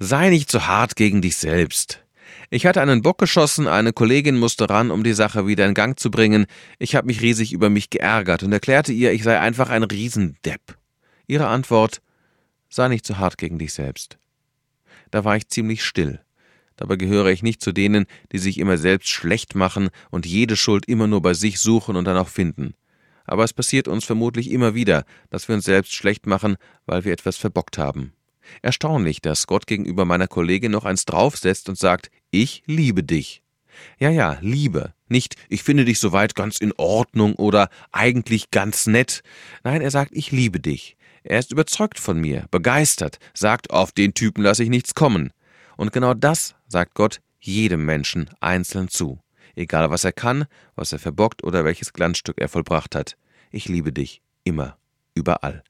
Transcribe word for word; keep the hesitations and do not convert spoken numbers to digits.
Sei nicht so hart gegen dich selbst. Ich hatte einen Bock geschossen, eine Kollegin musste ran, um die Sache wieder in Gang zu bringen. Ich habe mich riesig über mich geärgert und erklärte ihr, ich sei einfach ein Riesendepp. Ihre Antwort: Sei nicht so hart gegen dich selbst. Da war ich ziemlich still. Dabei gehöre ich nicht zu denen, die sich immer selbst schlecht machen und jede Schuld immer nur bei sich suchen und dann auch finden. Aber es passiert uns vermutlich immer wieder, dass wir uns selbst schlecht machen, weil wir etwas verbockt haben. Erstaunlich, dass Gott gegenüber meiner Kollegin noch eins draufsetzt und sagt: Ich liebe dich. Ja, ja, Liebe. Nicht, ich finde dich soweit ganz in Ordnung oder eigentlich ganz nett. Nein, er sagt, ich liebe dich. Er ist überzeugt von mir, begeistert, sagt, auf den Typen lasse ich nichts kommen. Und genau das sagt Gott jedem Menschen einzeln zu. Egal, was er kann, was er verbockt oder welches Glanzstück er vollbracht hat. Ich liebe dich immer, überall.